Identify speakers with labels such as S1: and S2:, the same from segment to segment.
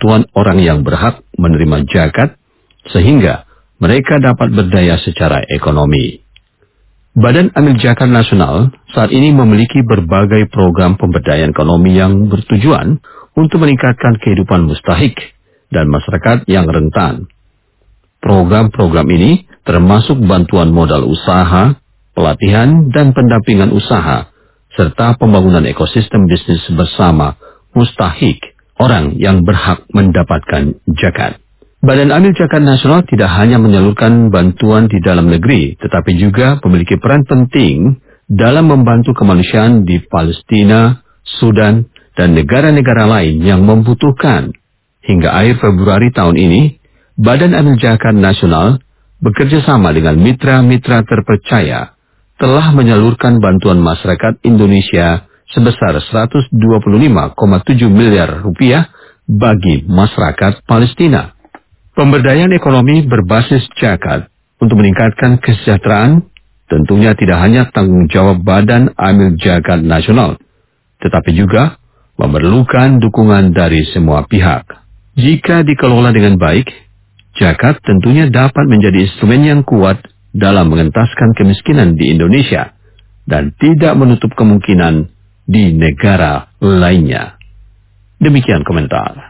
S1: bantuan orang yang berhak menerima zakat, sehingga mereka dapat berdaya secara ekonomi. Badan Amil Zakat Nasional saat ini memiliki berbagai program pemberdayaan ekonomi yang bertujuan untuk meningkatkan kehidupan mustahik dan masyarakat yang rentan. Program-program ini termasuk bantuan modal usaha, pelatihan dan pendampingan usaha, serta pembangunan ekosistem bisnis bersama mustahik, orang yang berhak mendapatkan zakat. Badan Amil Zakat Nasional tidak hanya menyalurkan bantuan di dalam negeri, tetapi juga memiliki peran penting dalam membantu kemanusiaan di Palestina, Sudan, dan negara-negara lain yang membutuhkan. Hingga akhir Februari tahun ini, Badan Amil Zakat Nasional bekerja sama dengan mitra-mitra terpercaya telah menyalurkan bantuan masyarakat Indonesia sebesar 125,7 miliar rupiah bagi masyarakat Palestina. Pemberdayaan ekonomi berbasis zakat untuk meningkatkan kesejahteraan tentunya tidak hanya tanggung jawab Badan Amil Zakat Nasional, tetapi juga memerlukan dukungan dari semua pihak. Jika dikelola dengan baik, zakat tentunya dapat menjadi instrumen yang kuat dalam mengentaskan kemiskinan di Indonesia dan tidak menutup kemungkinan di negara lainnya. Demikian komentar.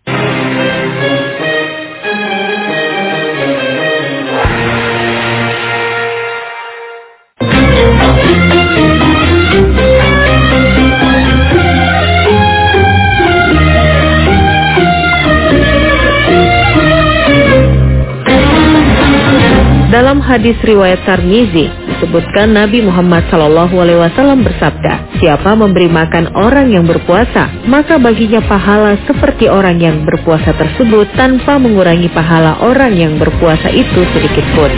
S2: Dalam hadis riwayat Tirmizi disebutkan Nabi Muhammad SAW bersabda, siapa memberi makan orang yang berpuasa, maka baginya pahala seperti orang yang berpuasa tersebut tanpa mengurangi pahala orang yang berpuasa itu sedikit pun.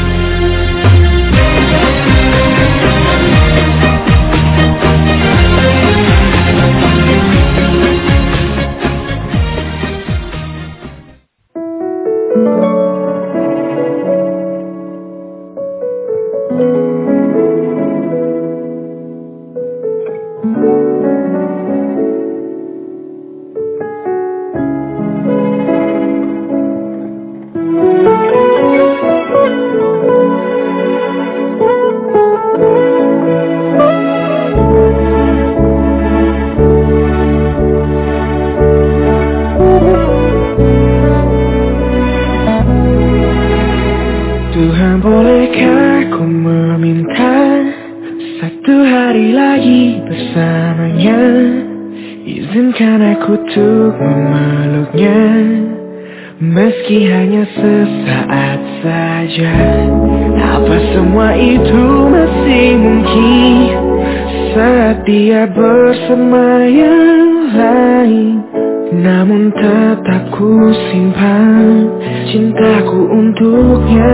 S3: Tuhan, bolehkah ku meminta satu hari lagi bersamanya? Izinkan aku untuk memeluknya, meski hanya sesaat saja. Apa semua itu masih mungkin saat dia bersama yang lain? Namun tetap ku simpan cintaku untuknya.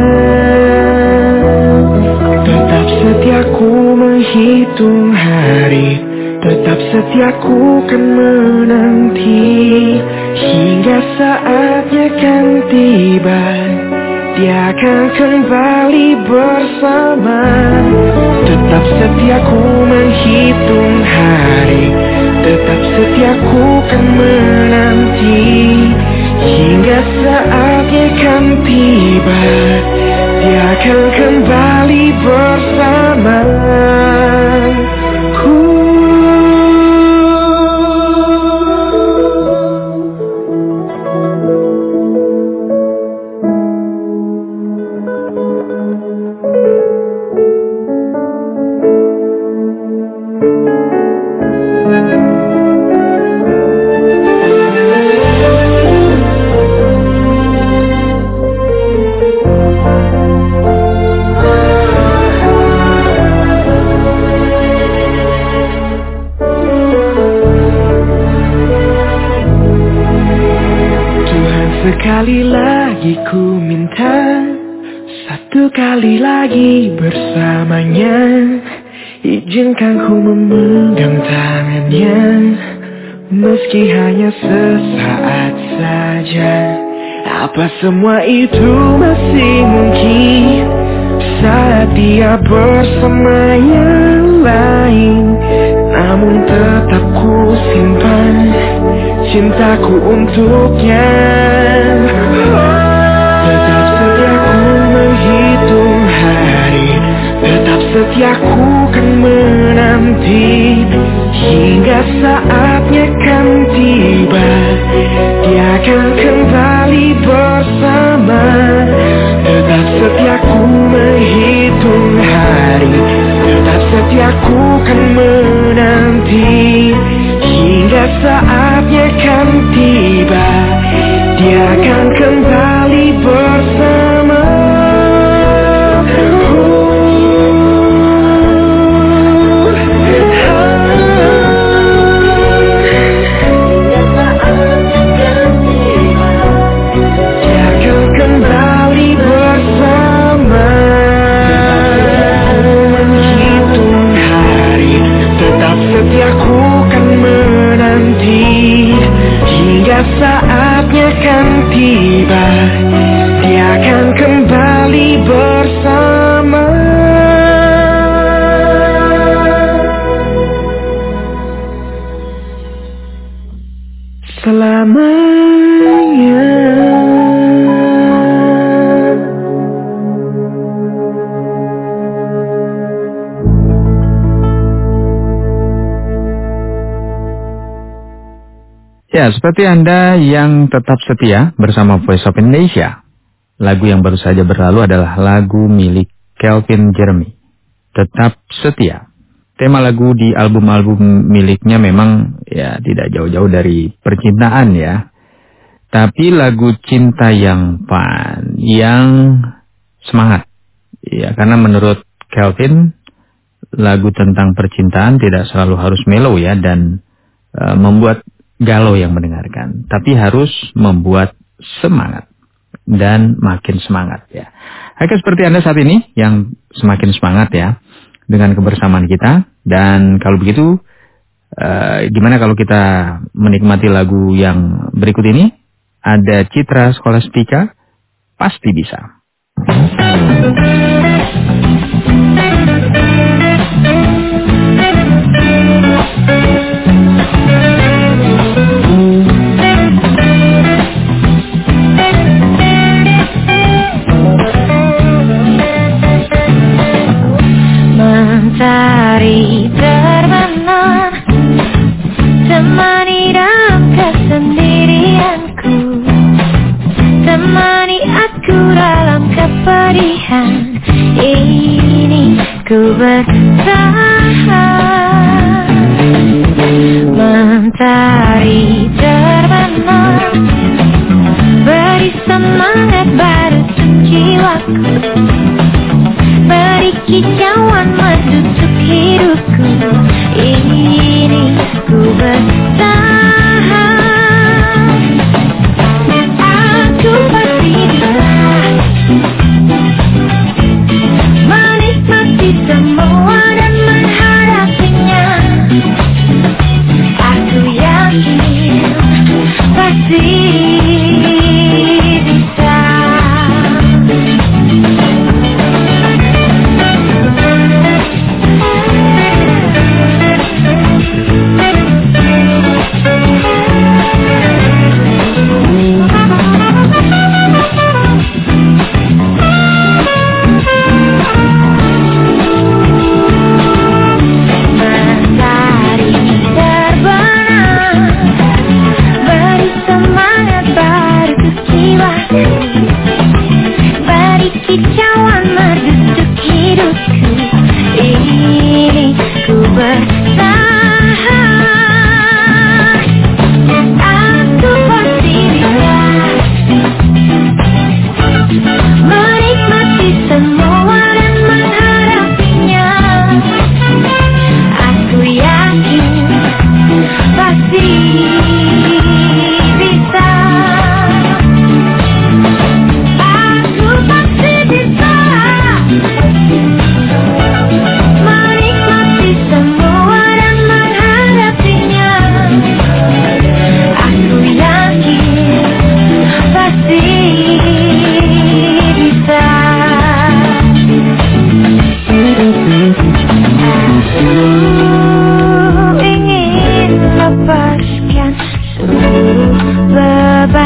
S3: Tetap setia ku menghitung hari, tetap setia ku kan menanti, hingga saatnya kan tiba, dia akan kembali bersama. Tetap setia ku menghitung hari, tetap setia ku kan menanti, hingga saatnya kan tiba, dia akan kembali bersama. Sekali lagi ku minta, satu kali lagi bersamanya. Izinkan ku memegang tangannya, meski hanya sesaat saja. Apa semua itu masih mungkin saat dia bersama yang lain. Namun tetap ku simpan cintaku untuknya. Tetap setia ku menghitung hari, tetap setia ku kan menanti, hingga saatnya kan tiba, dia akan kembali bersama. Tetap setia ku menghitung hari, tetap setia ku kan menanti, hingga saatnya kan tiba, dia akan kembali bersama. Saatnya kan tiba, dia akan kembali bersama. Selamanya.
S4: Ya, seperti Anda yang tetap setia bersama Voice of Indonesia. Lagu yang baru saja berlalu adalah lagu milik Calvin Jeremy, Tetap Setia. Tema lagu di album-album miliknya memang ya tidak jauh-jauh dari percintaan ya. Tapi lagu cinta yang fun, yang semangat. Ya, karena menurut Calvin, lagu tentang percintaan tidak selalu harus mellow ya, dan membuat galau yang mendengarkan, tapi harus membuat semangat dan makin semangat ya. Oke, seperti Anda saat ini yang semakin semangat ya dengan kebersamaan kita. Dan kalau begitu, gimana kalau kita menikmati lagu yang berikut ini? Ada Citra Scholastika, Pasti Bisa.
S5: Mencari terbenam, temani dalam kesendirianku, temani aku dalam kepedihan ini, ku bertahan. Mentari terbenam, beri semangat pada jiwaku, beri kicauan menusuk hidupku ini, ku bertahan. Aku pasti bisa menikmati semua dan menghadapinya. Aku yakin pasti bisa.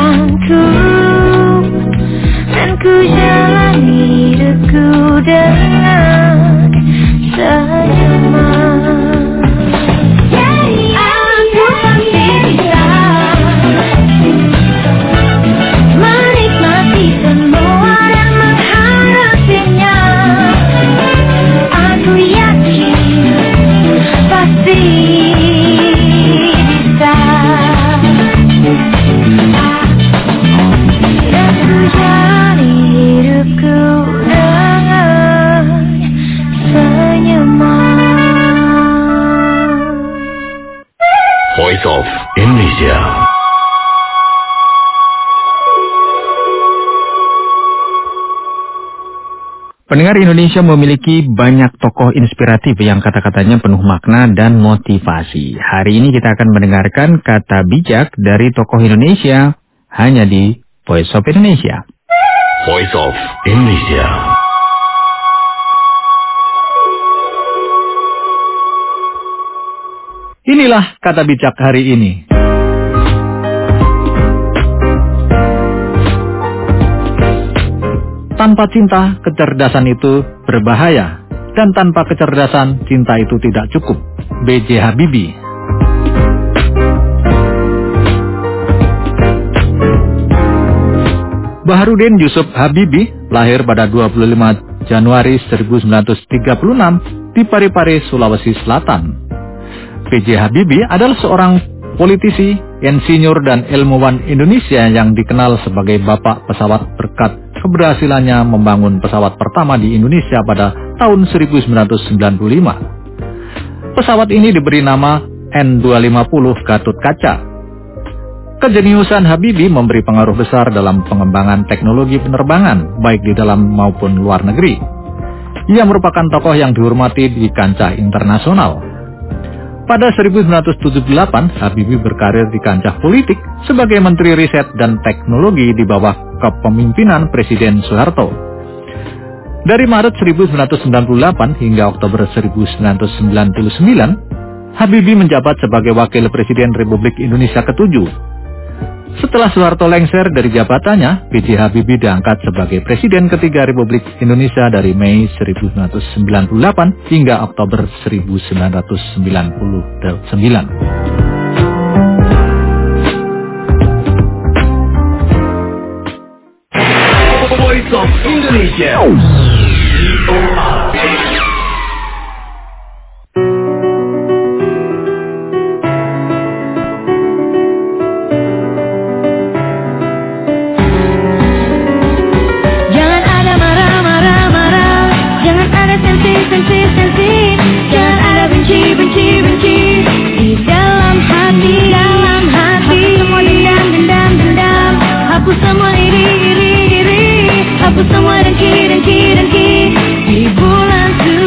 S5: jalanku, dan ku jalani hidupku dengan senyuman. Aku pasti bisa menikmati semua dan menghadapinya. Aku yakin pasti bisa. Dan ku jalani hidupku dengan senyuman.
S1: Voice of Indonesia.
S4: Pendengar, Indonesia memiliki banyak tokoh inspiratif yang kata-katanya penuh makna dan motivasi. Hari ini kita akan mendengarkan kata bijak dari tokoh Indonesia hanya di Voice of Indonesia.
S1: Voice of Indonesia.
S4: Inilah kata bijak hari ini. Tanpa cinta, kecerdasan itu berbahaya. Dan tanpa kecerdasan, cinta itu tidak cukup. B.J. Habibie. Baharudin Yusuf Habibie lahir pada 25 Januari 1936 di Parepare, Sulawesi Selatan. B.J. Habibie adalah seorang politisi, insinyur, dan ilmuwan Indonesia yang dikenal sebagai bapak pesawat berkat keberhasilannya membangun pesawat pertama di Indonesia pada tahun 1995. Pesawat ini diberi nama N250 Gatot Kaca. Kejeniusan Habibie memberi pengaruh besar dalam pengembangan teknologi penerbangan, baik di dalam maupun luar negeri. Ia merupakan tokoh yang dihormati di kancah internasional. Pada 1978, Habibie berkarir di kancah politik sebagai Menteri Riset dan Teknologi di bawah kepemimpinan Presiden Soeharto. Dari Maret 1998 hingga Oktober 1999, Habibie menjabat sebagai Wakil Presiden Republik Indonesia ke-7. Setelah Soeharto lengser dari jabatannya, B.J. Habibie diangkat sebagai Presiden ketiga Republik Indonesia dari Mei 1998 hingga Oktober 1999.
S1: Voice of Indonesia.
S5: Hapus semua dengki di bulan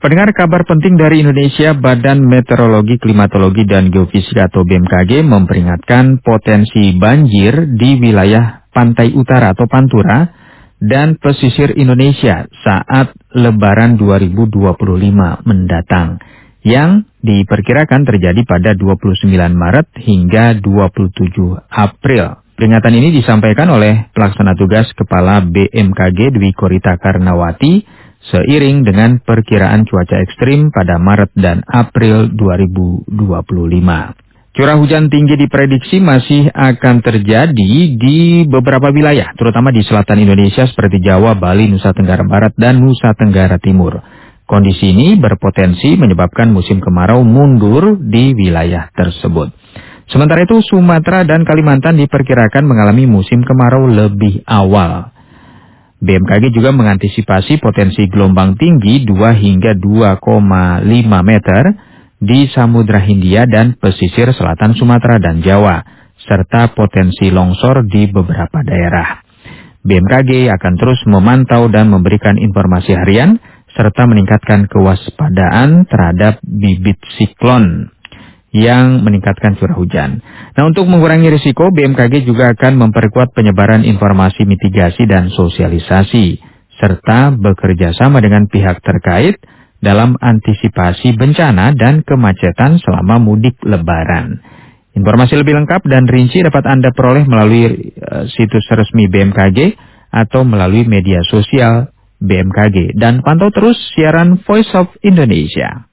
S4: Pendengar, kabar penting dari Indonesia, Badan Meteorologi, Klimatologi, dan Geofisika atau BMKG memperingatkan potensi banjir di wilayah pantai utara atau Pantura dan pesisir Indonesia saat Lebaran 2025 mendatang, yang diperkirakan terjadi pada 29 Maret hingga 27 April. Peringatan ini disampaikan oleh Pelaksana Tugas Kepala BMKG Dwi Korita Karnawati seiring dengan perkiraan cuaca ekstrim pada Maret dan April 2025. Curah hujan tinggi diprediksi masih akan terjadi di beberapa wilayah, terutama di selatan Indonesia seperti Jawa, Bali, Nusa Tenggara Barat, dan Nusa Tenggara Timur. Kondisi ini berpotensi menyebabkan musim kemarau mundur di wilayah tersebut. Sementara itu, Sumatera dan Kalimantan diperkirakan mengalami musim kemarau lebih awal. BMKG juga mengantisipasi potensi gelombang tinggi 2 hingga 2,5 meter di Samudra Hindia dan pesisir selatan Sumatera dan Jawa, serta potensi longsor di beberapa daerah. BMKG akan terus memantau dan memberikan informasi harian, serta meningkatkan kewaspadaan terhadap bibit siklon yang meningkatkan curah hujan. Nah, untuk mengurangi risiko, BMKG juga akan memperkuat penyebaran informasi mitigasi dan sosialisasi, serta bekerja sama dengan pihak terkait dalam antisipasi bencana dan kemacetan selama mudik Lebaran. Informasi lebih lengkap dan rinci dapat Anda peroleh melalui situs resmi BMKG atau melalui media sosial BMKG. Dan pantau terus siaran Voice of Indonesia.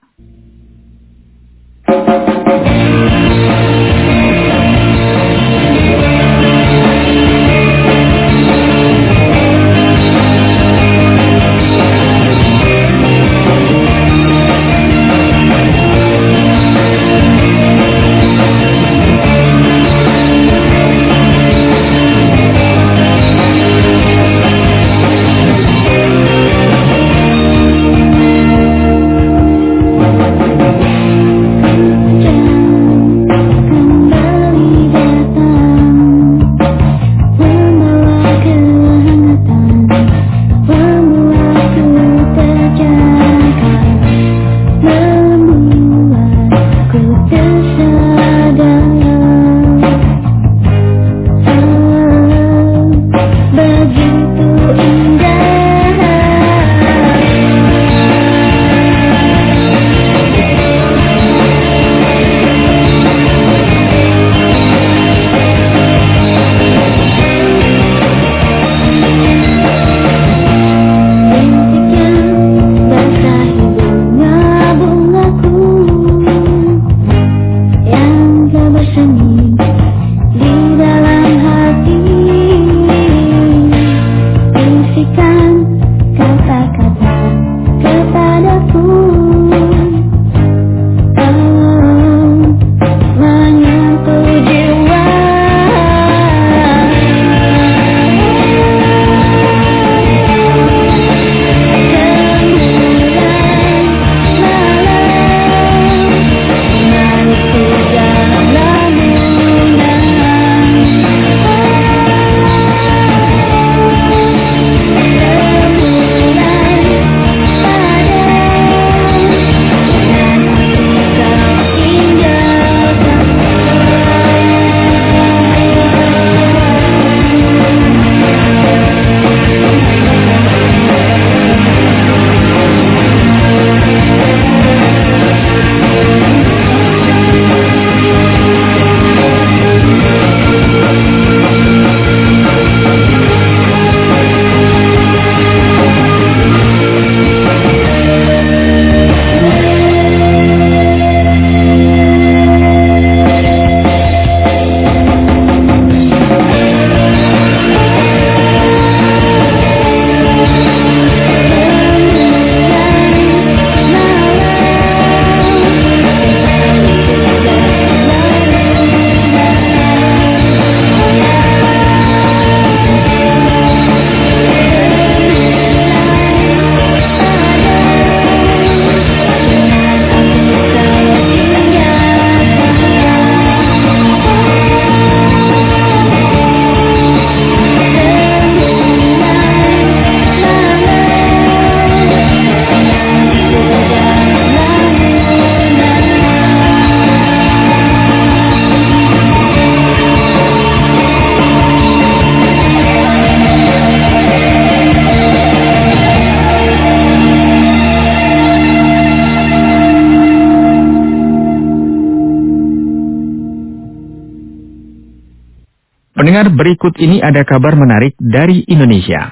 S4: Pendengar, berikut ini ada kabar menarik dari Indonesia.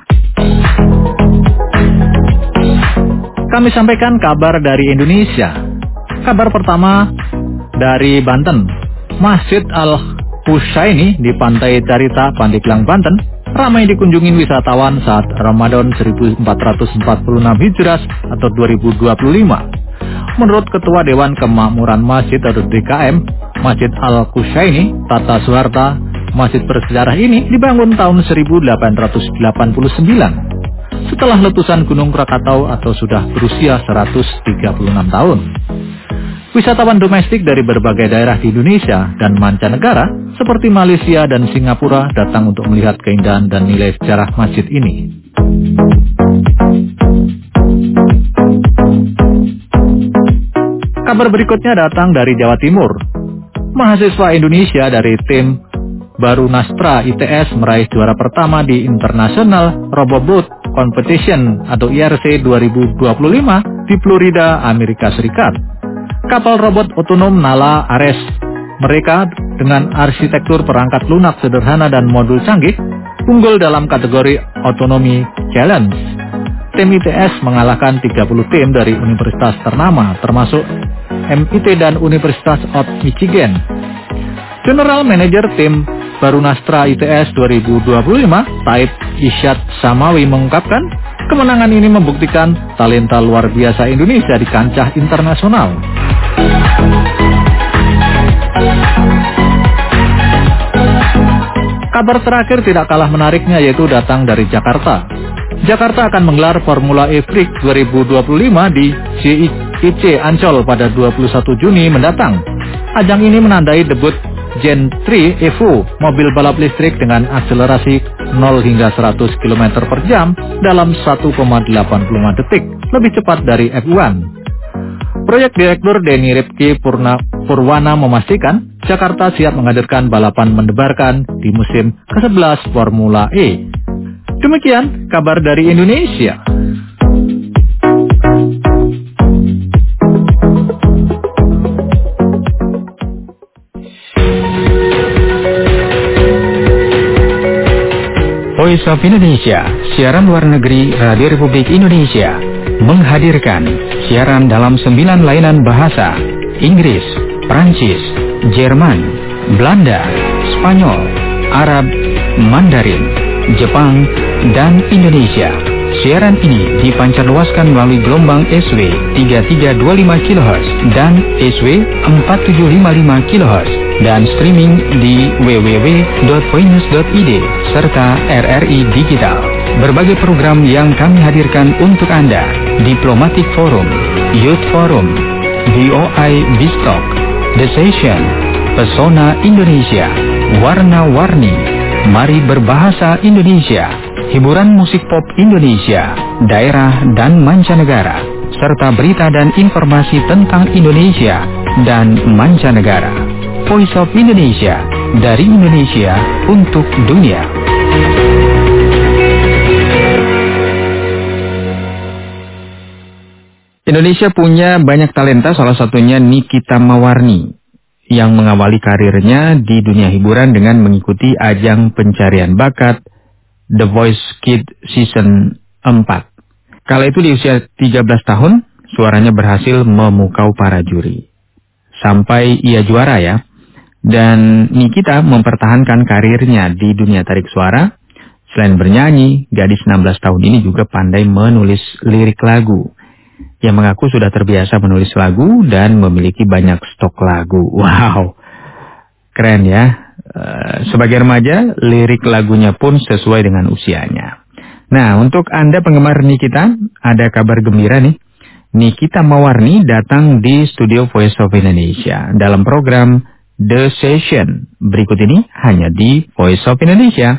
S4: Kami sampaikan kabar dari Indonesia. Kabar pertama dari Banten. Masjid Al-Husaini di Pantai Carita, Pandeglang, Banten, ramai dikunjungi wisatawan saat Ramadan 1446 Hijrah atau 2025. Menurut Ketua Dewan Kemakmuran Masjid atau DKM, Masjid Al-Husaini, Tata Soeharto, masjid bersejarah ini dibangun tahun 1889 setelah letusan Gunung Krakatau atau sudah berusia 136 tahun. Wisatawan domestik dari berbagai daerah di Indonesia dan mancanegara seperti Malaysia dan Singapura datang untuk melihat keindahan dan nilai sejarah masjid ini. Kabar berikutnya datang dari Jawa Timur. Mahasiswa Indonesia dari tim Barunastra ITS meraih juara pertama di International Roboboat Competition atau IRC 2025 di Florida, Amerika Serikat. Kapal robot otonom Nala Ares mereka dengan arsitektur perangkat lunak sederhana dan modul canggih unggul dalam kategori Autonomy Challenge. Tim ITS mengalahkan 30 tim dari universitas ternama termasuk MIT dan Universitas of Michigan. General Manager tim Barunastra ITS 2025, Taib Isyad Samawi mengungkapkan, kemenangan ini membuktikan talenta luar biasa Indonesia di kancah internasional. Kabar terakhir tidak kalah menariknya yaitu datang dari Jakarta. Jakarta akan menggelar Formula E Freak 2025 di JIC Ancol pada 21 Juni mendatang. Ajang ini menandai debut Gen 3 Evo, mobil balap listrik dengan akselerasi 0 hingga 100 km per jam dalam 1,85 detik, lebih cepat dari F1. Proyek Direktur Denny Ripki Purwana memastikan Jakarta siap menghadirkan balapan mendebarkan di musim ke-11 Formula E. Demikian kabar dari Indonesia. Voice of Indonesia, siaran luar negeri Radio Republik Indonesia, menghadirkan siaran dalam 9 lainan bahasa: Inggris, Prancis, Jerman, Belanda, Spanyol, Arab, Mandarin, Jepang, dan Indonesia. Siaran ini dipancarluaskan melalui gelombang SW 3325 kHz dan SW 4755 kHz dan streaming di www.voinews.id serta RRI Digital. Berbagai program yang kami hadirkan untuk Anda: Diplomatic Forum, Youth Forum, VOI Bistalk, The Session, Pesona Indonesia, Warna-Warni, Mari Berbahasa Indonesia, hiburan musik pop Indonesia, daerah dan mancanegara, serta berita dan informasi tentang Indonesia dan mancanegara. Voice of Indonesia, dari Indonesia untuk dunia. Indonesia punya banyak talenta, salah satunya Nikita Mawarni, yang mengawali karirnya di dunia hiburan dengan mengikuti ajang pencarian bakat The Voice Kids Season 4. Kala itu di usia 13 tahun, suaranya berhasil memukau para juri. Sampai ia juara ya. Dan Nikita mempertahankan karirnya di dunia tarik suara. Selain bernyanyi, gadis 16 tahun ini juga pandai menulis lirik lagu. Ia mengaku sudah terbiasa menulis lagu dan memiliki banyak stok lagu. Wow, keren ya. Sebagai remaja, lirik lagunya pun sesuai dengan usianya. Nah, untuk Anda penggemar Nikita, ada kabar gembira nih. Nikita Mawarni datang di studio Voice of Indonesia dalam program The Session. Berikut ini hanya di Voice of Indonesia.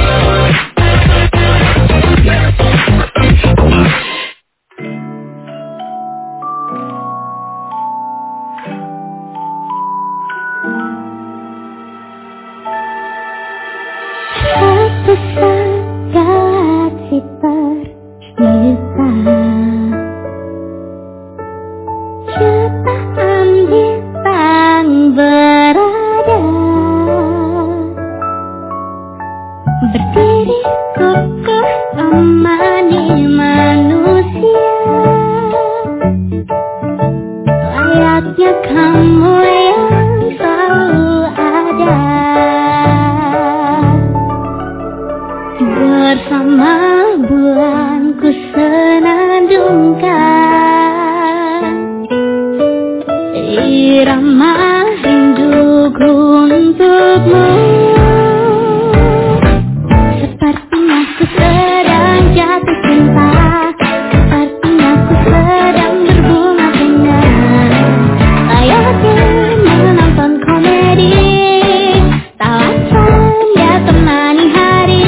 S5: Satu saat galaksi tercipta, jutaan bintang berada Hanya kamu yang selalu ada. Bersama bulan ku senandungkan irama rinduku untukmu. Sepertinya ku sedang jatuh cinta, sepertinya ku sedang berbunga-bunga, layaknya menonton komedi, tawa canda temani hari.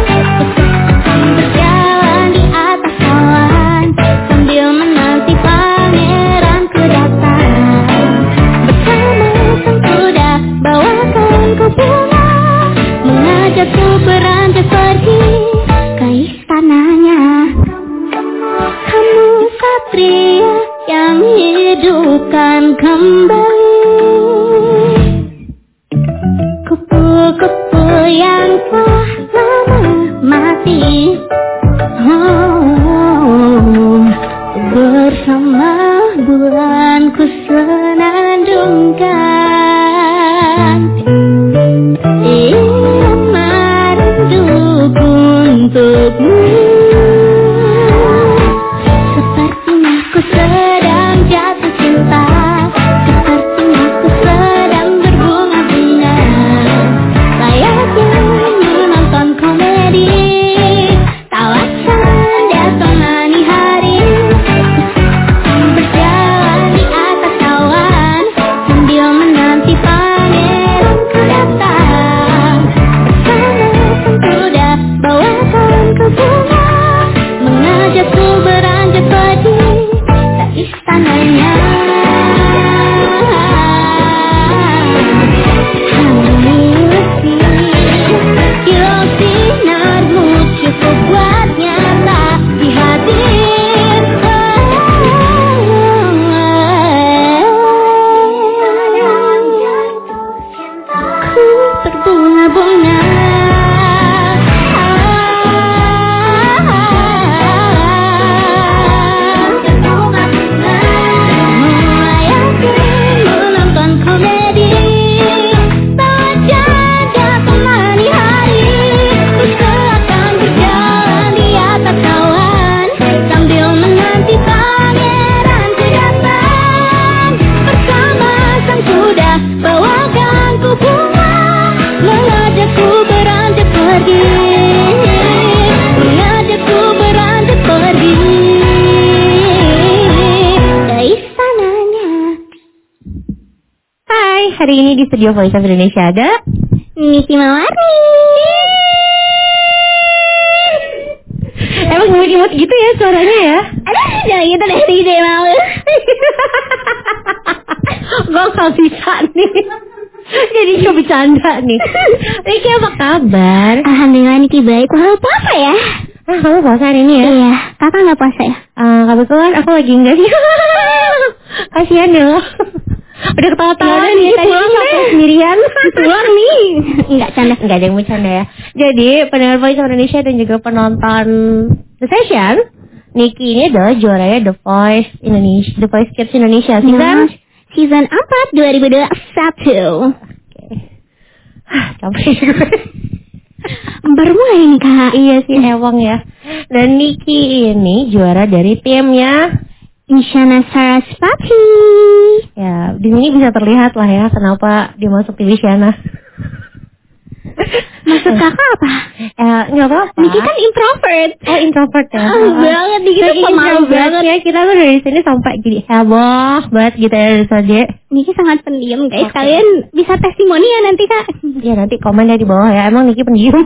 S5: Berjalan di atas awan sambil menanti pangeranku datang. Bersama sang kuda bawakan ku bunga, mengajakku beranjak pergi ke istananya. Kamu satria yang hidupkan kembali kupu-kupu yang telah lama mati. Bersama bulan ku senandungkan irama rinduku untukmu. Sepertinya ku sedang jatuh cinta, sepertinya ku sedang berbunga-bunga, layaknya menonton komedi, tawa canda temani hari. Berjalan di atas awan sambil menanti pangeranku datang. Bersama sang kuda bawakan ku bunga, mengajakku beranjak pergi ke istananya. Kilau sinarmu cukup buat nyata di hati. Ku berbunga-bunga. Menonton komedi, tawa canda temani hari. Ku seakan berjalan di atas awan sambil menanti pangeranku datang. Bersama sang kuda bawakan ku bunga, mengajakku beranjak pergi, mengajakku beranjak pergi ke istananya.
S2: Hai, hari ini di Studio Voice of Indonesia ada
S5: Niki Mawarni.
S2: emang imut-imut gitu ya suaranya ya.
S5: Aduh, jangan gitu deh, tidak mau.
S2: Gue gak bisa nih. Jadi cuma bercanda nih. Niki apa kabar?
S5: Alhamdulillah Niki baik. Wah, puasa ya?
S2: Ah, kamu puasa hari ini ya?
S5: Iya, kakak nggak puasa ya?
S2: Kebetulan aku lagi enggak sih. Kasian ya lo. Udah ketawa-tawa nih tadi capek sendirian.
S5: Pulang nih. Enggak canda.
S2: Enggak ada yang bercanda ya. Jadi pendengar Voice of Indonesia dan juga penonton The Session, Niki ini adalah juaranya The Voice Indonesia, The Voice Kids Indonesia
S5: Season 4 2021.
S2: Capek gue.
S5: Baru mulai nih kak.
S2: Iya sih emang ya. Dan Niki ini juara dari timnya
S5: Isyana Sarasvati.
S2: ya. Di sini bisa terlihat lah ya kenapa dia masuk tim Isyana.
S5: Maksud kakak apa?
S2: Nggak apa-apa.
S5: Niki kan introvert.
S2: Oh introvert ya.
S5: Banget Niki tuh pemalu banget
S2: ya. Kita tuh dari sini sampai jadi heboh banget gitu ya saja.
S5: Niki sangat pendiam guys.
S2: Okay.
S5: Kalian bisa testimoni ya nanti kak.
S2: Ya nanti komen ya di bawah ya. Emang Niki pendiam.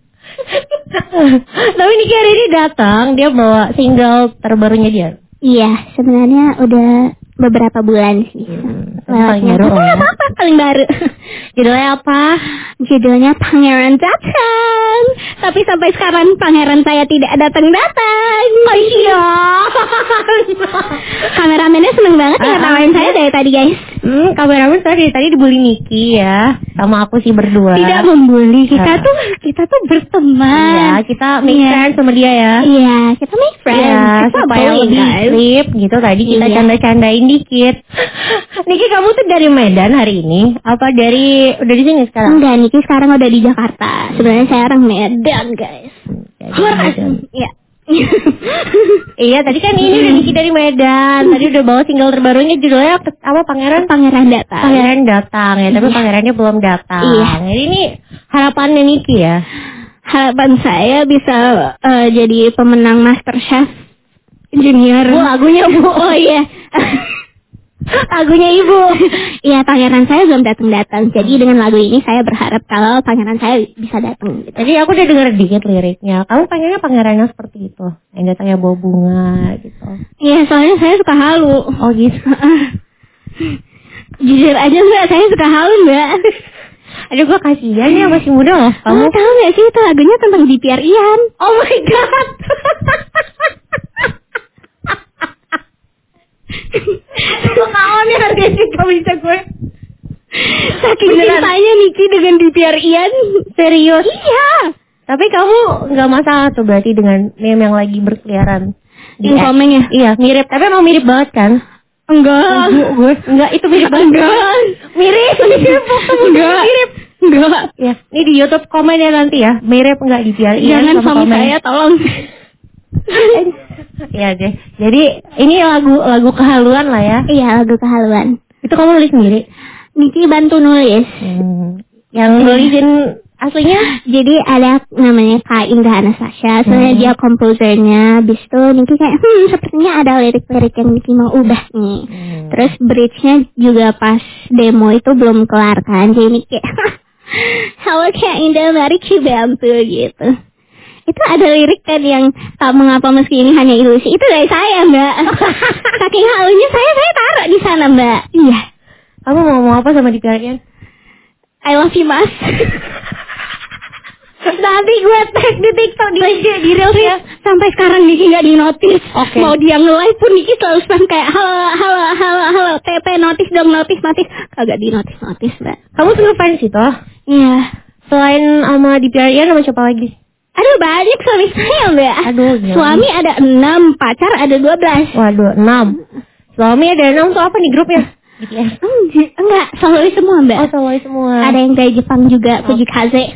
S2: Tapi Niki hari ini datang, dia bawa single terbarunya dia.
S5: Iya, sebenarnya udah beberapa bulan sih.
S2: Paling baru ya.
S5: Apa paling baru.
S6: Judulnya apa?
S5: Judulnya Pangeran Datang. Tapi sampai sekarang pangeran saya tidak datang-datang.
S6: Oh iya.
S5: Kameramennya seneng banget ya ngetawain saya dari tadi guys.
S6: Kameramen saya dari tadi dibully Niki ya. Sama aku sih berdua.
S5: Tidak membuli, kita tuh berteman.
S6: Iya, kita make friends sama dia ya.
S5: Iya, kita make friends.
S6: Iya,
S5: Kita
S6: supaya
S5: bully,
S6: lebih
S5: guys.
S6: slip gitu. Tadi kita
S5: Iya.
S6: canda-candain dikit. Niki, kamu tuh dari Medan hari ini? Apa udah di sini sekarang?
S5: Enggak, Niki sekarang udah di Jakarta. Sebenarnya saya orang Medan, guys. Iya.
S6: Iya, tadi kan ini udah Niki dari Medan. Tadi udah bawa single terbarunya, judulnya apa? Pangeran
S5: Datang.
S6: Pangeran datang ya, tapi pangerannya belum datang.
S5: Iya.
S6: Jadi ini harapannya Niki ya.
S5: Harapan saya bisa jadi pemenang MasterChef Junior.
S6: Bu, lagunya Bu.
S5: Oh iya. Lagunya Ibu. Iya, pangeran saya belum datang-datang. Jadi dengan lagu ini saya berharap kalau pangeran saya bisa datang gitu.
S6: Jadi aku udah denger dikit liriknya. Kamu pengennya pangerannya seperti itu, yang datangnya bawa bunga gitu.
S5: Iya, soalnya saya suka halu.
S6: Oh gitu.
S5: Jujur aja Mbak, saya suka halu Mbak.
S6: Aduh, gue kasihan ya, masih muda loh.
S5: Kamu tahu gak sih itu lagunya tentang DPR Ian?
S6: Oh my god. Gue kawan ya harga sih gak bisa gue.
S5: Saking cintanya Niki dengan DPR Ian.
S6: Serius?
S5: Iya.
S6: Tapi kamu gak masalah tuh berarti dengan meme yang lagi berkeliaran di
S5: komen ya?
S6: Iya, mirip. Tapi emang mirip banget kan?
S5: Enggak.
S6: Enggak, itu mirip banget.
S5: Enggak.
S6: Mirip.
S5: Enggak.
S6: Mirip.
S5: Enggak.
S6: Ya, ini di YouTube komen ya nanti ya. Mirip enggak di biar
S5: Jangan suami saya tolong.
S6: Iya deh. Jadi ini lagu kehaluan lah ya.
S5: Iya, lagu kehaluan.
S6: Itu kamu nulis sendiri?
S5: Niki bantu nulis.
S6: Yang nulisin aslinya?
S5: Jadi ada namanya Kak Indah Anastasia. Soalnya dia komposernya. Habis itu Niki kayak sepertinya ada lirik-lirik yang Niki mau ubah nih. Terus bridge-nya juga pas demo itu belum kelar kan. Jadi Niki halo Kak Indah, mari Ki bantu gitu. Itu ada lirik kan yang tak mengapa meski ini hanya ilusi. Itu dari saya Mbak. Saking halunya saya taruh di sana Mbak. Iya.
S6: Kamu mau ngomong apa sama dikalian?
S5: I love you mas. Nanti gue tag di TikTok di Reels ya. Sampai sekarang Niki nggak di notice.
S6: Oke.
S5: Mau dia nge-live pun Niki selalu spam kayak halo TP notice dong notice. Kagak di notice Mbak.
S6: Kamu tuh ngefans itu?
S5: Iya.
S6: Selain sama dikalian sama siapa lagi?
S5: Aduh banyak suami saya Mbak.
S6: Aduh, gila.
S5: Suami ada 6, pacar ada 12.
S6: Waduh, 6. Suami ada 6 tuh apa nih grupnya? BTS.
S5: Enggak, solois semua Mbak.
S6: Oh, solois semua.
S5: Ada yang dari Jepang juga, Fujikaze.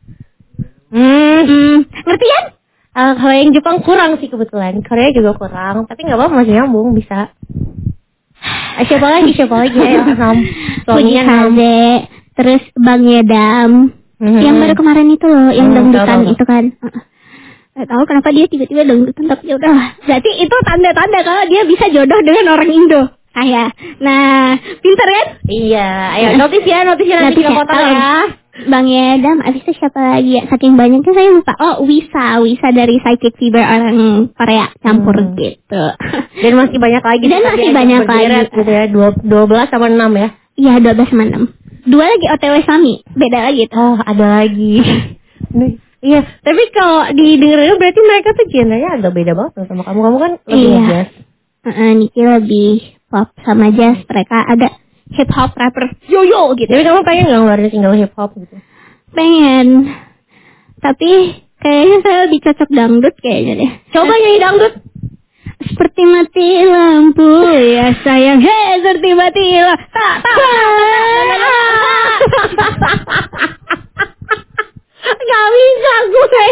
S5: Ngerti kan?
S6: Kalau yang Jepang kurang sih kebetulan. Korea juga kurang, tapi nggak apa-apa, masih nyambung, bisa. Siapa lagi ya?
S5: Fujikaze, terus Bang Yedam. Yang baru kemarin itu loh, yang dangdutan itu kan. Gak tahu kenapa dia tiba-tiba dangdutan, tapi ya udah. Berarti itu tanda-tanda kalau dia bisa jodoh dengan orang Indo. Nah, pinter kan?
S6: Iya, ayo notice ya nanti kita foto ya.
S5: Bang Yedam, abis itu siapa lagi ya? Saking banyaknya saya lupa. Oh, Wisa dari Psychic Fever orang Korea campur gitu.
S6: Dan masih banyak lagi.
S5: Dan masih banyak lagi.
S6: Gitu ya, 12 sama 6 ya?
S5: Iya, 12 sama 6. 2 lagi OTW suami, beda lagi tuh.
S6: Oh, ada lagi. Iya, tapi kalau didengerin berarti mereka tuh genrenya agak beda banget loh sama kamu. Kamu kan lebih jazz.
S5: Niki lebih pop sama jazz, mereka agak hip hop rapper yo gitu.
S6: Tapi kamu pengen nggak ngeluarin single hip hop gitu?
S5: Pengen, tapi kayaknya saya lebih cocok dangdut kayaknya deh.
S6: Coba nyanyi dangdut.
S5: Seperti mati lampu ya sayang, hei seperti mati lampu.
S6: Gak bisa gue.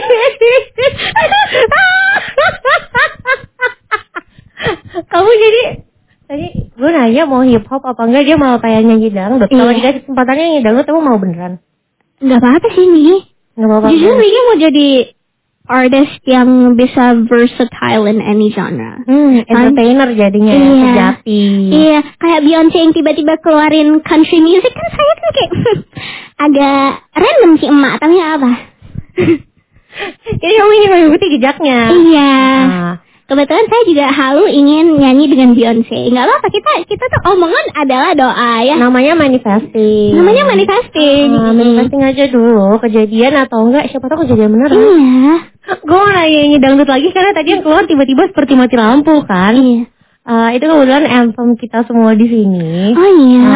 S6: Kamu jadi tadi gue nanya mau hip hop apa enggak, dia malah pengen nyanyi dangdut. Kalau dikasih kesempatannya nyanyi dangdut, kamu mau beneran?
S5: Nggak apa-apa sih Niki.
S6: Nggak apa-apa.
S5: Jujur Niki mau jadi artist yang bisa versatile in any genre.
S6: Entertainer jadinya sejati.
S5: Iya, kayak Beyonce yang tiba-tiba keluarin country music kan saya kan kayak agak random sih emak, tapi apa?
S6: Jadi kamu ingin mengikuti jejaknya.
S5: Iya. Kebetulan saya juga halu ingin nyanyi dengan Beyonce. Nggak apa-apa, kita tuh omongan adalah doa ya.
S6: Namanya manifesting. Manifesting aja dulu, kejadian atau enggak, siapa tahu kejadian beneran.
S5: Iya.
S6: Gue mau nyanyi dangdut lagi karena tadi yang keluar tiba-tiba seperti mati lampu kan.
S5: Iya.
S6: Itu kebetulan anthem kita semua di sini.
S5: Oh iya.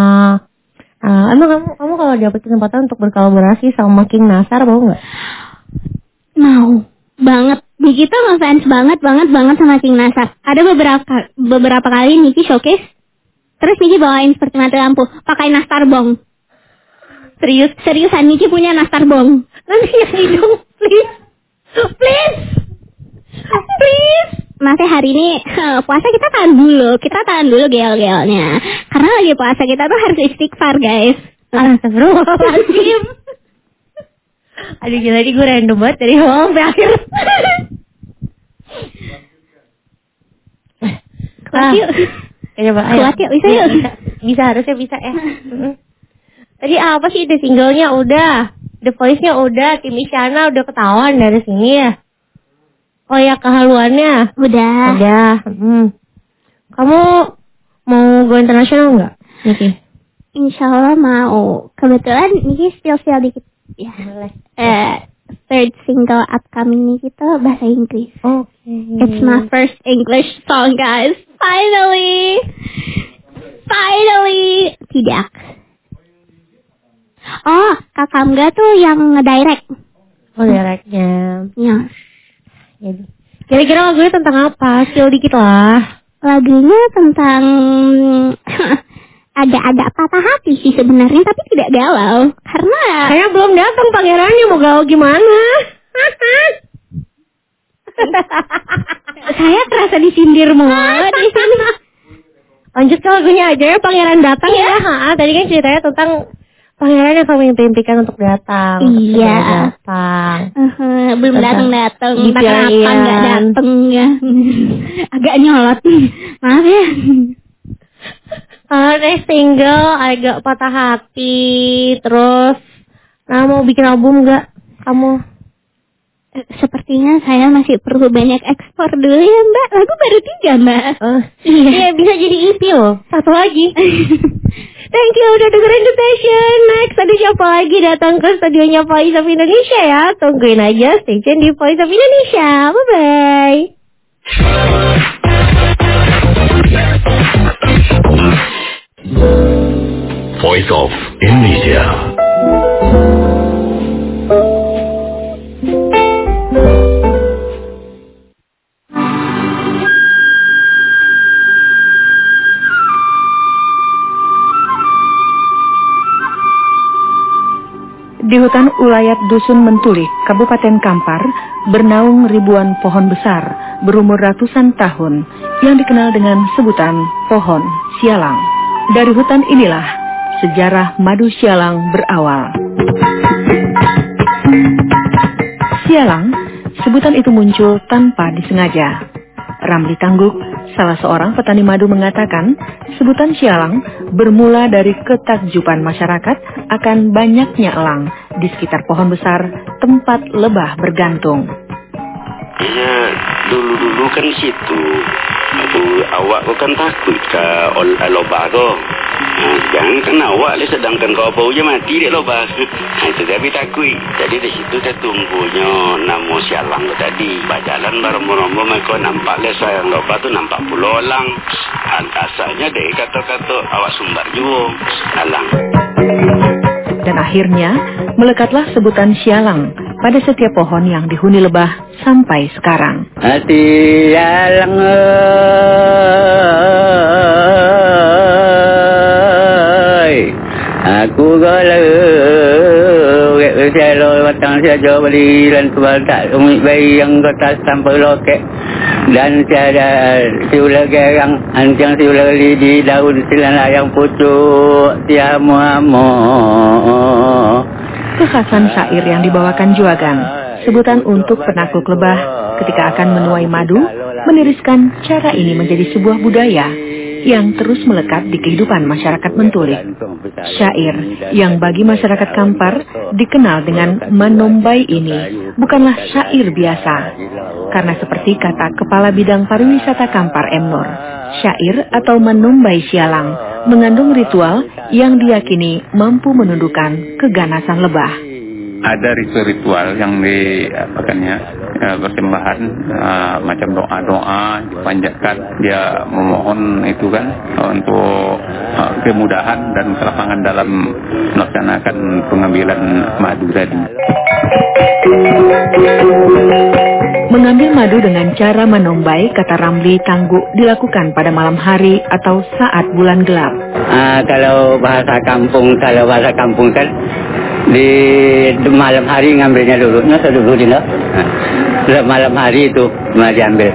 S6: Emang kamu kalau dapat kesempatan untuk berkolaborasi sama King Nasar mau nggak?
S5: Mau banget. Niki tuh ngefans banget sama King Nasar. Ada beberapa kali Niki showcase, terus Niki bawain seperti mati lampu, pakai nastar bong. Seriusan Niki punya nastar bong.
S6: Nanti nyanyi dong, please.
S5: Masih hari ini puasa kita tahan dulu gel-gelnya. Karena lagi puasa kita tuh harus istighfar guys.
S6: Astagfirullahaladzim. Aduh gila nih gue random banget dari awal sampai akhir.
S5: Kuat yuk.
S6: Kuat yuk, bisa yuk. Bisa, harusnya bisa ya. Tadi apa sih, The singlenya udah, The Voice-nya udah, Tim Isyana udah ketahuan dari sini ya. Oh ya, kehaluannya udah. Kamu mau go internasional nggak, Niki?
S5: Insya Allah mau. Kebetulan Niki spill dikit ya. Third single upcoming Niki tuh bahasa Inggris.
S6: Okay.
S5: It's my first English song guys. Finally. Tidak. Oh, Kak Kamga tuh yang ngedirect.
S6: Oh, directnya.
S5: Ya.
S6: Jadi, kira-kira lagunya tentang apa? Spill dikit lah.
S5: Lagunya tentang agak-agak patah hati sih sebenarnya, tapi tidak galau. Karena
S6: belum datang pangerannya, mau galau gimana?
S5: Saya terasa disindir mulu di sini.
S6: Lanjut ke lagunya aja ya, pangeran datang ya. Tadi kan ceritanya tentang pangeran yang kamu impikan untuk datang.
S5: Iya. Belum datang. Kapan nggak datang ya? Agak nyolot. Maaf ya.
S6: Next single agak patah hati. Terus, mau bikin album nggak kamu?
S5: Sepertinya saya masih perlu banyak ekspor dulu ya Mbak. Lagu baru 3 Mbak.
S6: Iya, bisa jadi EP loh. Satu lagi. Thank you udah dengerin The Passion. Next ada siapa lagi datang ke studionya Voice of Indonesia ya. Tungguin aja, stay tune di Voice of Indonesia. Bye-bye.
S1: Voice of Indonesia.
S7: Di hutan ulayat Dusun Mentulik, Kabupaten Kampar, bernaung ribuan pohon besar berumur ratusan tahun yang dikenal dengan sebutan pohon sialang. Dari hutan inilah sejarah madu sialang berawal. Sialang, sebutan itu muncul tanpa disengaja. Ramli Tangguk, salah seorang petani madu mengatakan, sebutan sialang bermula dari ketakjuban masyarakat akan banyaknya elang di sekitar pohon besar tempat lebah bergantung.
S8: Ya, dulu kan situ. Awak kau kan takut ke lobah kau. Jangan kan awak sedangkan kau bau je mati dek lobah. Itu tapi takut. Jadi di situ saya tumbuhnya nama sialang tu tadi. Berjalan berombo-ombo mereka nampak sayang lobah tu nampak puluh elang. Asalnya dek kata-kata awak sumbar juga elang.
S7: Dan akhirnya melekatlah sebutan sialang pada setiap pohon yang dihuni lebah sampai sekarang.
S8: Hati sialang aku galau selo batang saja beli dan kebal tak umit bayi yang kota sampai loket dan tiada siulah gerang ancang siulah lidi daun silang yang pucuk tiamu-amu.
S7: Kekhasan syair yang dibawakan Juagan, sebutan untuk penakluk lebah ketika akan menuai madu, meniriskan cara ini menjadi sebuah budaya yang terus melekat di kehidupan masyarakat Mentulik. Syair yang bagi masyarakat Kampar dikenal dengan Manombai ini bukanlah syair biasa. Karena seperti kata Kepala Bidang Pariwisata Kampar M. Nur, syair atau Manombai Sialang mengandung ritual yang diyakini mampu menundukkan keganasan lebah.
S9: Ada ritual-ritual yang persembahan macam doa-doa dipanjatkan, dia memohon itu kan untuk kemudahan dan kelapangan dalam melaksanakan pengambilan madu tadi.
S7: Mengambil madu dengan cara menombai, kata Ramli Tangguk, dilakukan pada malam hari atau saat bulan gelap.
S10: Kalau bahasa kampung kan di malam hari ngambilnya dulu, malam hari itu mau diambil.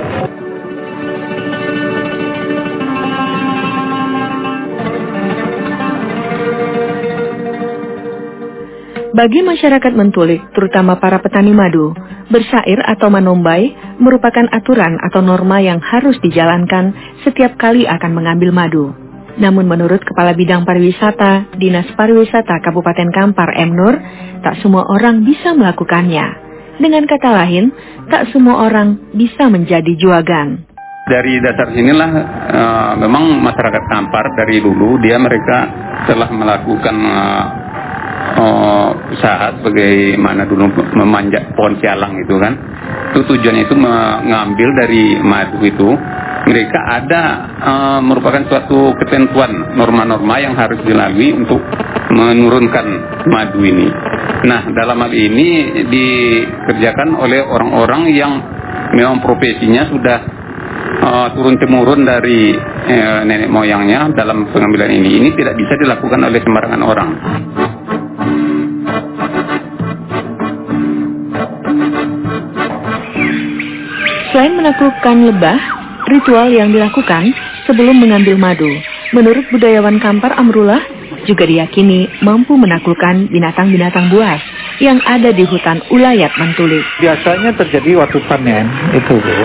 S7: Bagi masyarakat Mentulik, terutama para petani madu, bersyair atau manombai merupakan aturan atau norma yang harus dijalankan setiap kali akan mengambil madu. Namun menurut Kepala Bidang Pariwisata, Dinas Pariwisata Kabupaten Kampar M. Nur, tak semua orang bisa melakukannya. Dengan kata lain, tak semua orang bisa menjadi juagan.
S9: Dari dasar inilah memang masyarakat Kampar dari dulu mereka telah melakukan usaha sebagaimana dulu memanjat pohon sialang itu kan. Itu tujuannya itu mengambil dari madu itu. Mereka ada merupakan suatu ketentuan norma-norma yang harus dilalui untuk menurunkan madu ini. Nah, dalam hal ini dikerjakan oleh orang-orang yang memang profesinya sudah turun-temurun dari nenek moyangnya dalam pengambilan ini. Ini tidak bisa dilakukan oleh sembarangan orang.
S7: Selain menaklukkan lebah, ritual yang dilakukan sebelum mengambil madu, menurut budayawan Kampar Amrullah, juga diyakini mampu menaklukkan binatang-binatang buas yang ada di hutan ulayat Mentulik.
S11: Biasanya terjadi waktu panen itu, Bu.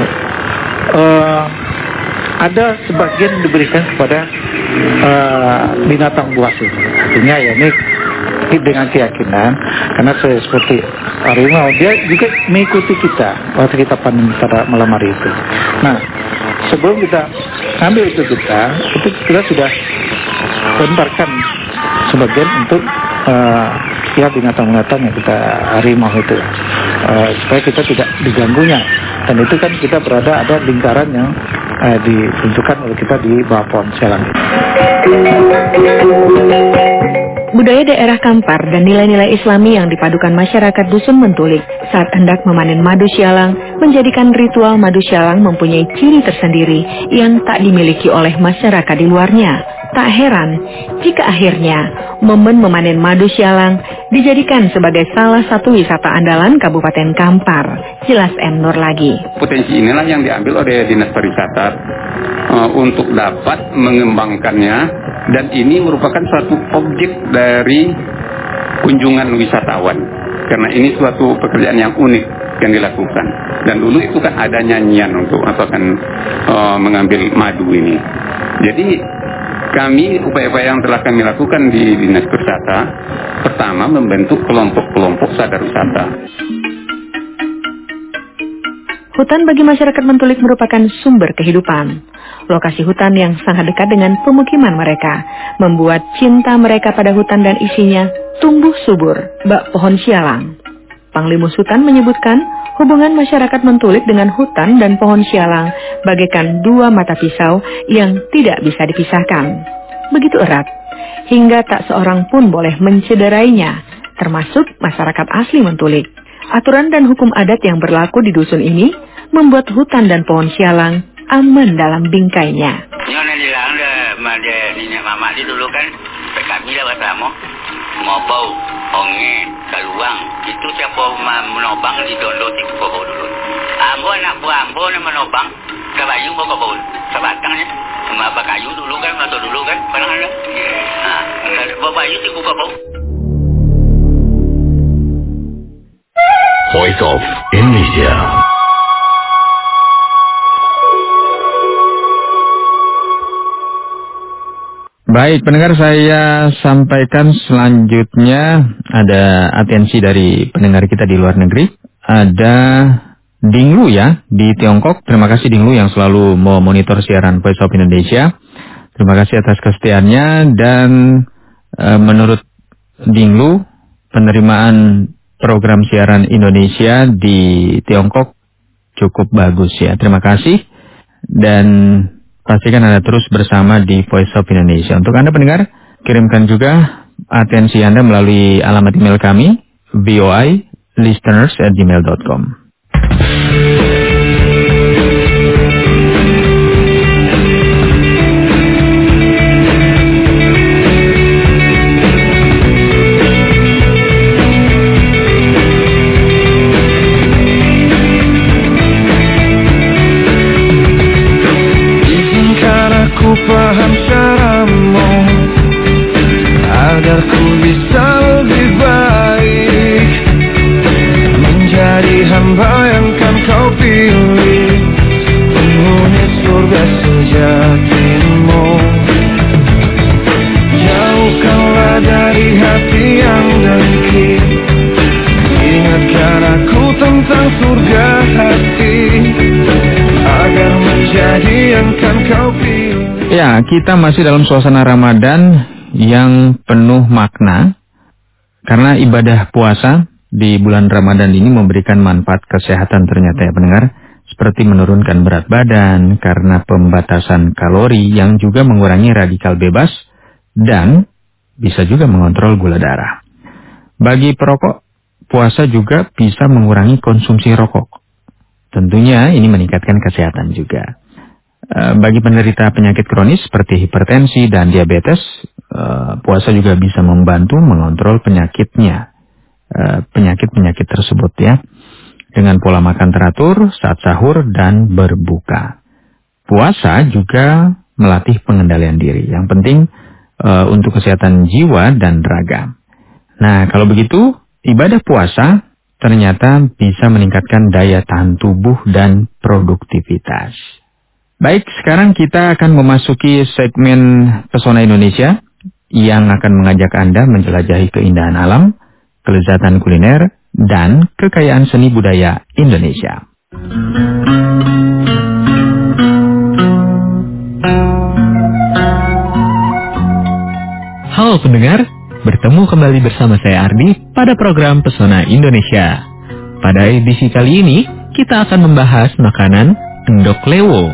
S11: Ada sebagian diberikan kepada binatang buas itu. Artinya ya ini dengan keyakinan, karena saya seperti harimau, dia juga mengikuti kita waktu kita panen pada malam hari itu. Nah, sebelum kita ambil itu kita sudah lemparkan sebagian untuk binatang-binatang yang kita harimau itu, supaya kita tidak diganggunya. Dan itu kan kita berada ada lingkaran yang ditentukan oleh kita di bawah pohon sialang.
S7: Budaya daerah Kampar dan nilai-nilai Islami yang dipadukan masyarakat Dusun Mentulik saat hendak memanen madu sialang menjadikan ritual madu sialang mempunyai ciri tersendiri yang tak dimiliki oleh masyarakat di luarnya. Tak heran jika akhirnya momen memanen madu sialang dijadikan sebagai salah satu wisata andalan Kabupaten Kampar. Jelas M. Nur lagi.
S9: Potensi inilah yang diambil oleh Dinas Pariwisata untuk dapat mengembangkannya. Dan ini merupakan suatu objek dari kunjungan wisatawan. Karena ini suatu pekerjaan yang unik yang dilakukan. Dan dulu itu kan ada nyanyian untuk mengambil madu ini. Jadi kami, upaya-upaya yang telah kami lakukan di Dinas Pariwisata, pertama membentuk kelompok-kelompok sadar wisata.
S7: Hutan bagi masyarakat Mentulik merupakan sumber kehidupan. Lokasi hutan yang sangat dekat dengan pemukiman mereka membuat cinta mereka pada hutan dan isinya tumbuh subur, bak pohon sialang. Panglimus Hutan menyebutkan hubungan masyarakat Mentulik dengan hutan dan pohon sialang bagaikan dua mata pisau yang tidak bisa dipisahkan. Begitu erat, hingga tak seorang pun boleh mencederainya, termasuk masyarakat asli Mentulik. Aturan dan hukum adat yang berlaku di dusun ini membuat hutan dan pohon sialang aman dalam bingkainya.
S8: Nyonya bilang nenek mama di dulu kan kami lewat ramo mau bau onge kaluang itu siapa menobang di dondo di kobau dulu. Ambo anak buah ambo yang menobang kayu mau kobau sebatangnya sama kayu dulu kan atau dulu kan pernah ada. Nah, bawa kayu di kobau.
S1: Voice of Indonesia.
S4: Baik, pendengar, saya sampaikan selanjutnya ada atensi dari pendengar kita di luar negeri. Ada Dinglu ya di Tiongkok. Terima kasih Dinglu yang selalu memonitor siaran Voice of Indonesia. Terima kasih atas kesetiaannya dan menurut Dinglu penerimaan program siaran Indonesia di Tiongkok cukup bagus ya. Terima kasih dan pastikan Anda terus bersama di Voice of Indonesia. Untuk Anda pendengar, kirimkan juga atensi Anda melalui alamat email kami, voilisteners@gmail.com.
S3: Ku paham caramu agar ku bisa lebih baik menjadi hamba yang kan kau pilih, penghuni surga sejatimu. Jauhkanlah dari hati yang dengki, ingatkan aku tentang surga hati agar menjadi yang kan kau pilih.
S4: Ya, kita masih dalam suasana Ramadan yang penuh makna. Karena ibadah puasa di bulan Ramadan ini memberikan manfaat kesehatan ternyata ya pendengar. Seperti menurunkan berat badan karena pembatasan kalori yang juga mengurangi radikal bebas. Dan bisa juga mengontrol gula darah. Bagi perokok, puasa juga bisa mengurangi konsumsi rokok. Tentunya ini meningkatkan kesehatan juga. Bagi penderita penyakit kronis seperti hipertensi dan diabetes, puasa juga bisa membantu mengontrol penyakitnya, penyakit-penyakit tersebut ya, dengan pola makan teratur saat sahur dan berbuka. Puasa juga melatih pengendalian diri, yang penting untuk kesehatan jiwa dan raga. Nah, kalau begitu, ibadah puasa ternyata bisa meningkatkan daya tahan tubuh dan produktivitas. Baik, sekarang kita akan memasuki segmen Pesona Indonesia yang akan mengajak Anda menjelajahi keindahan alam, kelezatan kuliner, dan kekayaan seni budaya Indonesia.
S12: Halo pendengar, bertemu kembali bersama saya Ardi pada program Pesona Indonesia. Pada edisi kali ini, kita akan membahas makanan endok lewo.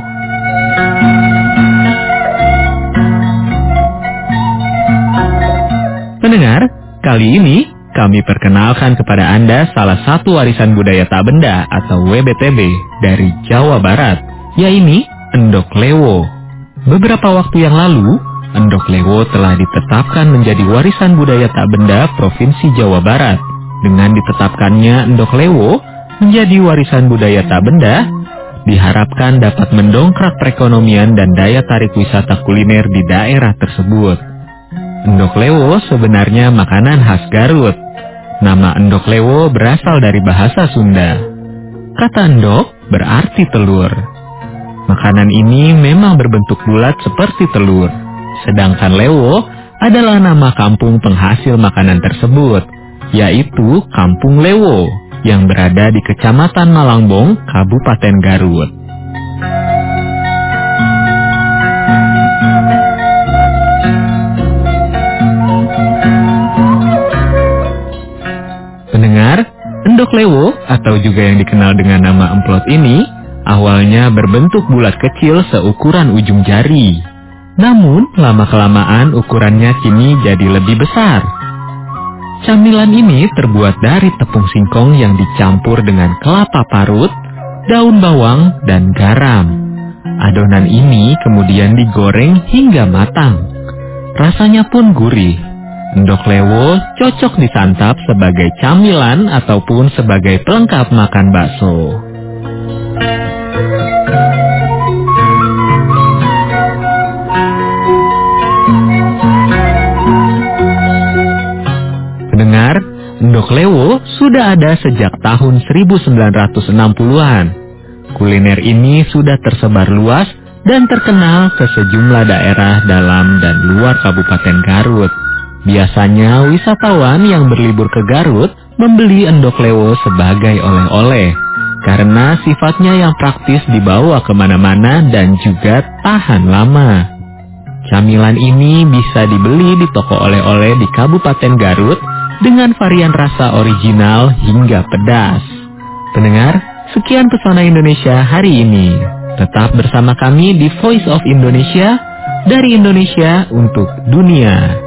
S12: Pendengar, kali ini kami perkenalkan kepada Anda salah satu warisan budaya tak benda atau WBTB dari Jawa Barat, yaitu endok lewo. Beberapa waktu yang lalu, endok lewo telah ditetapkan menjadi warisan budaya tak benda Provinsi Jawa Barat. Dengan ditetapkannya endok lewo menjadi warisan budaya tak benda, diharapkan dapat mendongkrak perekonomian dan daya tarik wisata kuliner di daerah tersebut. Endok lewo sebenarnya makanan khas Garut. Nama endok lewo berasal dari bahasa Sunda. Kata endok berarti telur. Makanan ini memang berbentuk bulat seperti telur. Sedangkan lewo adalah nama kampung penghasil makanan tersebut, yaitu Kampung Lewo, yang berada di Kecamatan Malangbong, Kabupaten Garut. Pendengar, endok lewo atau juga yang dikenal dengan nama emplot ini awalnya berbentuk bulat kecil seukuran ujung jari. Namun, lama-kelamaan ukurannya kini jadi lebih besar. Camilan ini terbuat dari tepung singkong yang dicampur dengan kelapa parut, daun bawang, dan garam. Adonan ini kemudian digoreng hingga matang. Rasanya pun gurih. Endok lewo cocok disantap sebagai camilan ataupun sebagai pelengkap makan bakso. Pendengar, endok lewo sudah ada sejak tahun 1960-an. Kuliner ini sudah tersebar luas dan terkenal ke sejumlah daerah dalam dan luar Kabupaten Garut. Biasanya wisatawan yang berlibur ke Garut membeli endok lewo sebagai oleh-oleh karena sifatnya yang praktis dibawa kemana-mana dan juga tahan lama. Camilan ini bisa dibeli di toko oleh-oleh di Kabupaten Garut dengan varian rasa original hingga pedas. Pendengar, sekian Pesona Indonesia hari ini. Tetap bersama kami di Voice of Indonesia, dari Indonesia untuk dunia.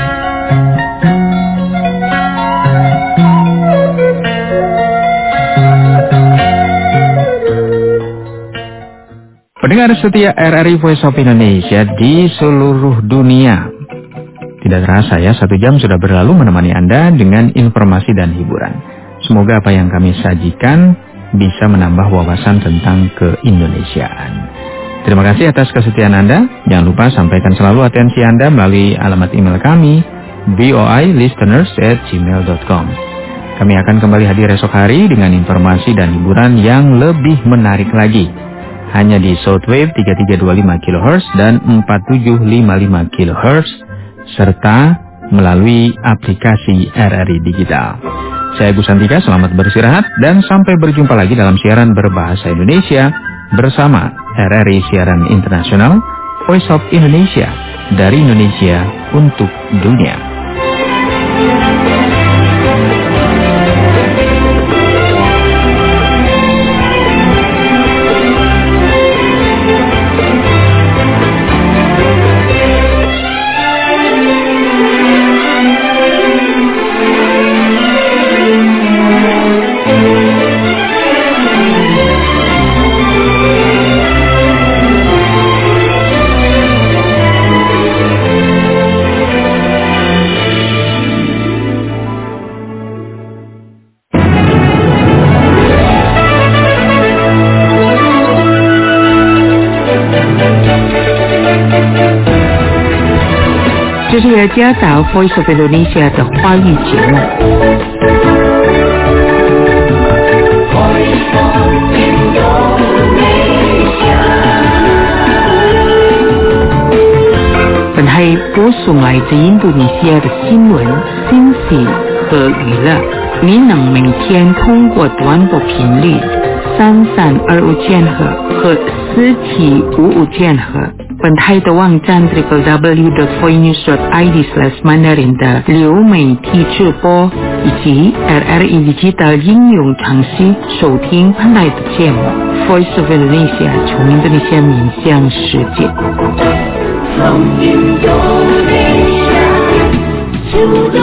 S4: Pendengar setia RRI Voice of Indonesia di seluruh dunia. Tidak terasa ya, 1 jam sudah berlalu menemani Anda dengan informasi dan hiburan. Semoga apa yang kami sajikan bisa menambah wawasan tentang keindonesiaan. Terima kasih atas kesetiaan Anda. Jangan lupa sampaikan selalu atensi Anda melalui alamat email kami, voilisteners@gmail.com. Kami akan kembali hadir esok hari dengan informasi dan hiburan yang lebih menarik lagi. Hanya di shortwave 3325 kHz dan 4755 kHz, serta melalui aplikasi RRI Digital. Saya Gus Santika, selamat beristirahat dan sampai berjumpa lagi dalam siaran berbahasa Indonesia bersama RRI Siaran Internasional Voice of Indonesia, dari Indonesia untuk dunia.
S13: Jaga Voice of Indonesia 的华语节目。本台播送来自印度尼西亚的新闻、信息和娱乐。您能每天通过短波频率3325千赫和4755千赫。本台的网站 www.voinews.id/mandarin 的流媒体直播以及 RRI Digital 应用程序收听本台的节目 Voice of Indonesia 从印度尼西亚面向世界。From Indonesia to the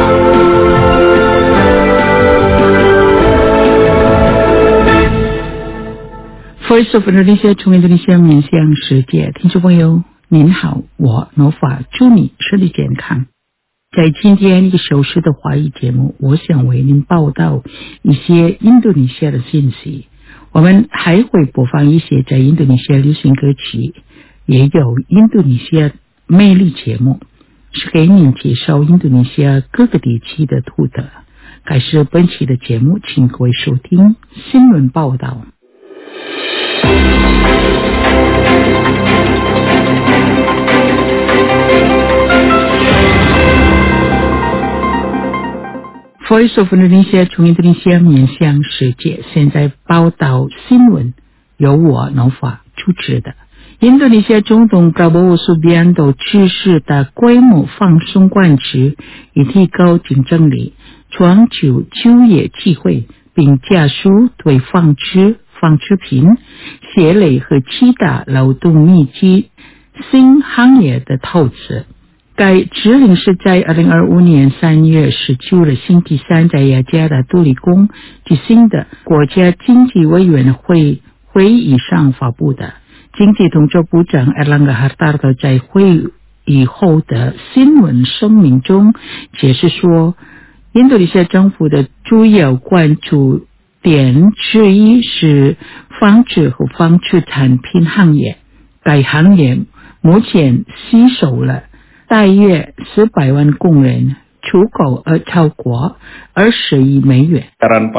S13: world。Voice of Indonesia 从印度尼西亚面向世界，听众朋友您好，我诺法祝你身体健康。在今天1个小时的华语节目，我想为您报道一些印度尼西亚的信息。我们还会播放一些在印度尼西亚流行歌曲，也有印度尼西亚魅力节目，是给您介绍印度尼西亚各个地区的特色。开始本期的节目，请各位收听新闻报道。Voice of Indonesia 从印度尼西亚面向世界，现在报道新闻由我诺法主持的。印度尼西亚总统 Prabowo Subianto 去世的规模放松管制，以提高竞争力，创就就业机会，并加速对纺织品、鞋类和其他劳动密集新行业的投资。该指令是在2025年3月19日星期三在雅加达杜里宫举行的国家经济委员会会议上发布的。经济统筹部长 Erlangga Hartarto 在会议后的新闻声明中解释说，印度尼西亚政府的主要关注点之一是纺织和纺织产品行业。该行业目前吸收了大约400万工人，出口额超过20亿美元。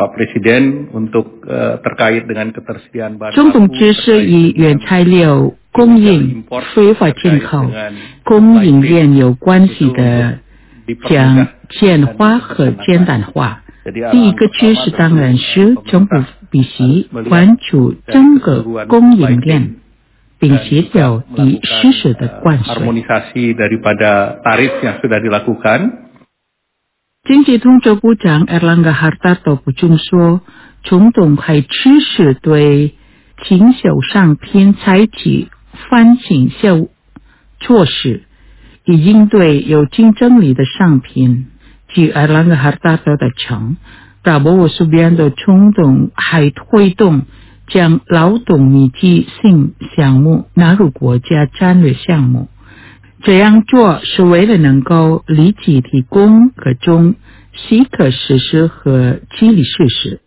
S11: Pak Presiden untuk terkait dengan ketersediaan bahan baku。
S13: 总统指示以原材料供应、非法进口、供应链有关系的将简化和简单化。第一个趋势当然是政府必须关注整个供应链，并协调已实施的关税。
S11: harmonisasi daripada tarif yang sudah dilakukan。
S13: 经济统筹部长 Erlangga Hartarto 补充说，总统还支持对经销商品采取反倾销措施，以应对有竞争力的商品。据 Erlangga Hartarto 的称， Prabowo Subianto 总统还推动将劳动密集性项目纳入国家战略项目，这样做是为了能够立即提供各种即可实施和激励设施。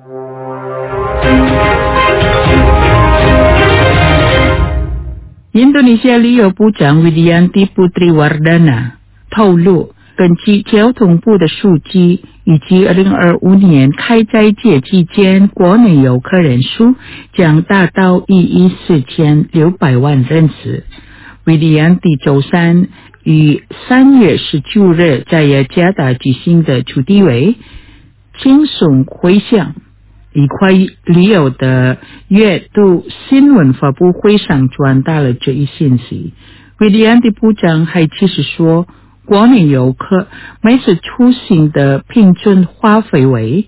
S13: 印度尼西亚旅游部长 Widianti Putriwardana 透露，根据交通部的数据，以及2025年开斋节期间国内游客人数将达到14600万人次。Widianti 周三于3月19日在雅加达举行的主题为轻松回乡一块旅游的阅读新闻发布会上传达了这一信息。Widianti 部长还解释说，国内游客每次出行的平均花费为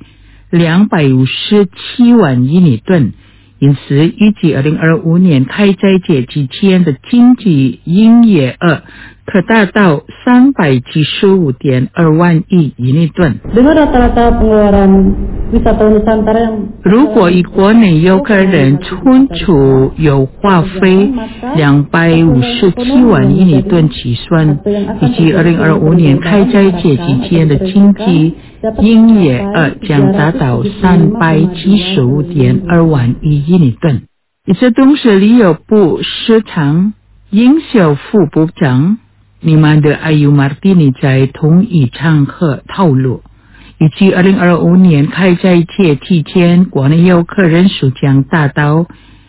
S13: 257万印尼盾，因此预计2025年开斋节期间的经济营业额可达到395.2万亿印尼盾。如果以国内游客人存储有花费257万印尼吨计算，以及2025年开斋节期间的经济营业额将达到395.2万亿印尼吨。与此同时，旅游部市场营销副部长Nimade Ayu Martini 在同一场合透露，预计2025年开斋节期间国内游客人数将达到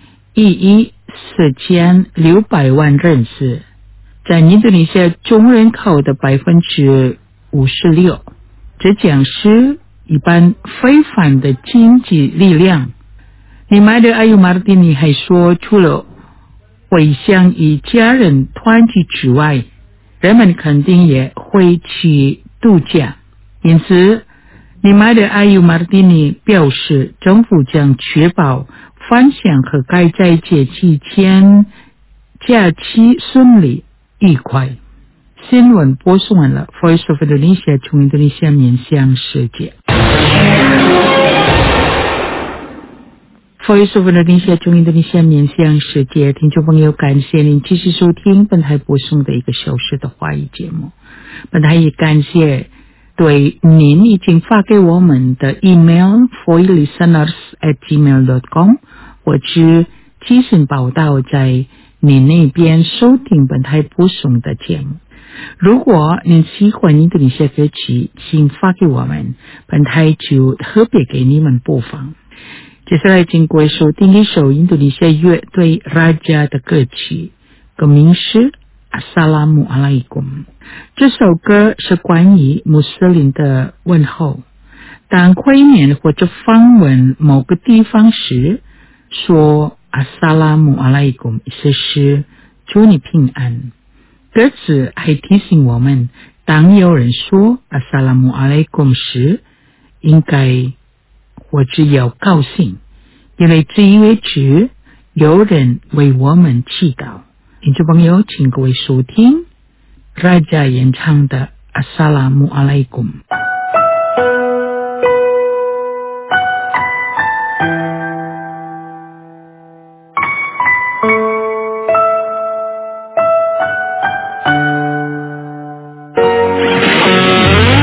S13: 14600万人次，占印度尼西亚总人口的56%，这将是一般非凡的经济力量。Nimade Ayu Martini 还说，除了回乡与家人团聚之外，人们肯定也会去度假。因此Nimade Ayu Martini 表示，政府将确保返乡和开斋节期间假期顺利愉快。新闻播送完了 Voice of Indonesia 从印度尼西亚面向世界。Voice of Indonesia 从印度尼西亚面向世界，听众朋友，感谢您继续收听本台播送的1个小时的华语节目。本台也感谢对您已经发给我们的 email voilisteners@gmail.com 或者寄信报道在您那边收听本台播送的节目。如果您喜欢印度尼西亚歌曲，请发给我们，本台就特别给你们播放。接下来经过收听一首印度尼西亚乐队 Raja 的歌曲，歌名是 Assalamualaikum。 这首歌是关于穆斯林的问候。当会面或者访问某个地方时，说 Assalamualaikum 意思是祝你平安。歌词还提醒我们，当有人说 Assalamualaikum 时，应该或者要高兴，因为这意味着有人为我们祈祷。听众朋友，请各位收听 Raja 演唱的 Assalamualaikum。